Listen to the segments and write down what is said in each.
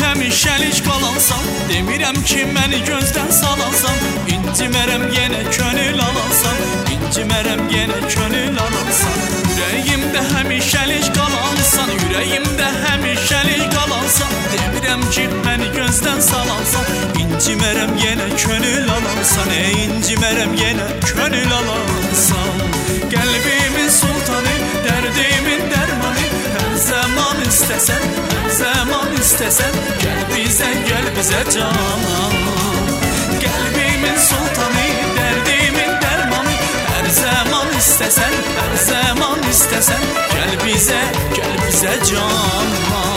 həmişəlik qalansan, demirəm ki məni gözdən salansan, incimərəm yenə könül alansan, incimərəm yenə könül alansan. Ürəyimdə həmişəlik qalansan, ürəyimdə həmişəlik qalansan, demirəm ki məni gözdən salansan, incimərəm yenə könül alansan, incimərəm yenə könül alansan. Qəlbimin sultanı, dərdimin dərmanı, hər zaman istəsən, hər zaman istəsən, gəl bizə canan. Qəlbimin sultanı, dərdimin dərmanı, hər zaman istəsən, hər zaman istəsən, gəl bizə canan.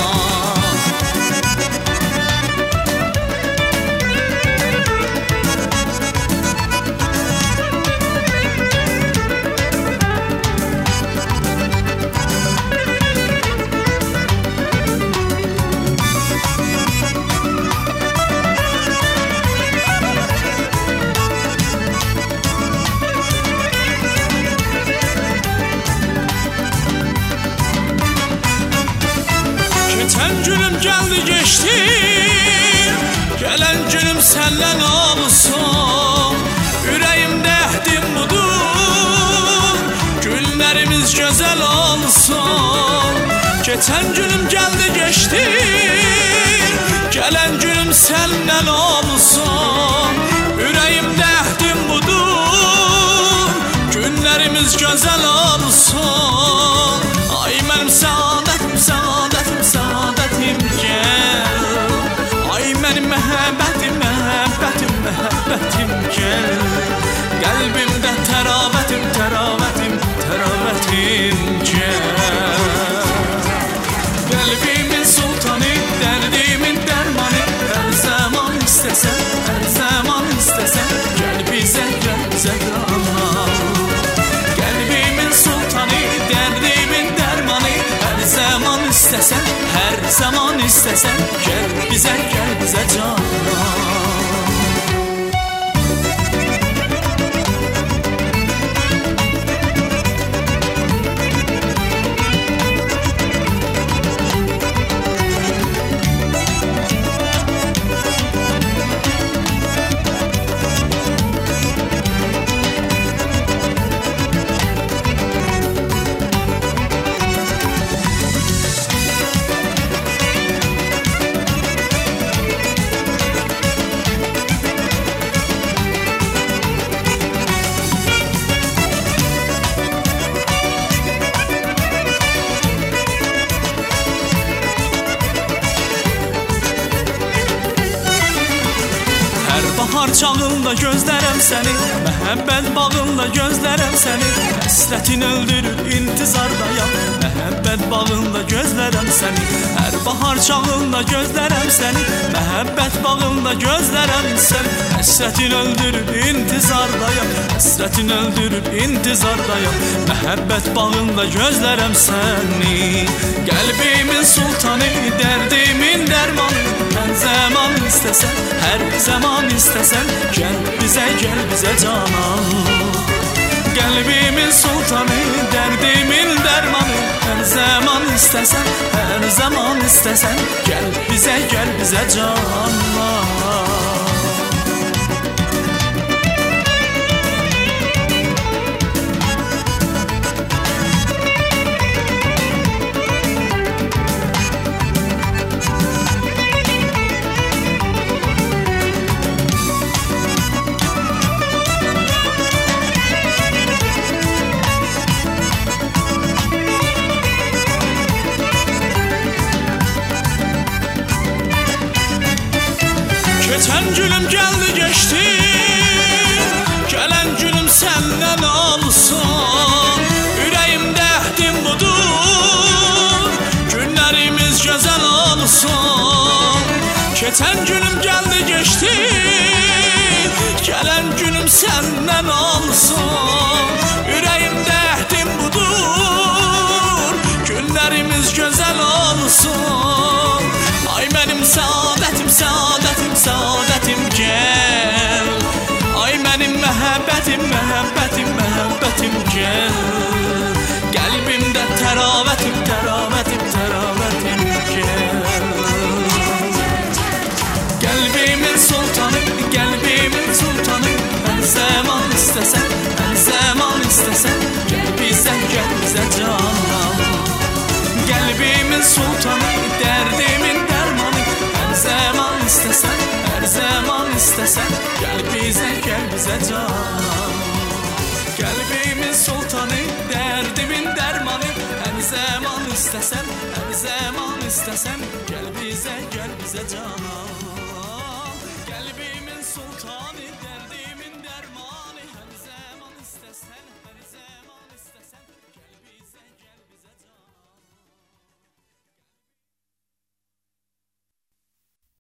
Geçen günüm geldi geçti, gelen günüm senden olsun. Yüreğimde ehdim budur, günlerimiz güzel olsun. Geçen günüm geldi geçti, gelen günüm senden olsun. Yüreğimde ehdim budur, günlerimiz güzel olsun. Ay benim saadetim, saadetim, saadetim gel. Ay benim məhəbbətim, məhəbbətim, məhəbbətim gel. Qəlbimdə təravətim, təravətim, təravətim gel. Qəlbimin sultanı, dərdimin dərmanı, hər zaman istəsən, hər zaman istəsən, gəl bizə qanan. Qəlbimin sultanı, dərdimin dərmanı, hər zaman istəsən, hər zaman istəsən, gəl bizə canan. Bahar çağında gözlərəm səni, məhəbbət bağında gözlərəm səni. Həsrətin öldürür, intizardayam, məhəbbət bağında gözlərəm səni. Hər bahar çağında gözlərəm səni, məhəbbət bağında gözlərəm səni. Həsrətin öldürür, intizardayam, həsrətin öldürür, intizardayam, məhəbbət bağında gözlərəm səni. Qəlbimin sultanı, dərdimin dərmanı, hər zaman istəsən, hər zaman istəsən, gəl bizə canan. Qəlbimin sultanı, dərdimin dərmanı, hər zaman istəsən, hər zaman istəsən, gəl bizə canan. Geçen günüm geldi geçti, gelen günüm senden olsun. Yüreğimde ehdim budur, günlerimiz güzel olsun. Geçen günüm geldi geçti, gelen günüm senden olsun. Yüreğimde ehdim budur, günlerimiz güzel olsun. Ay benim saadetim, saadetim, saadetim gel. Ay benim məhəbbətim, məhəbbətim, məhəbbətim gel. Qəlbimdə təravətim, təravətim, təravətim gel. istesen, her zaman istesen, gel bize can. Kalbimin sultanı, derdimin dermanı, her zaman istesen, her zaman istesen, gel bize can.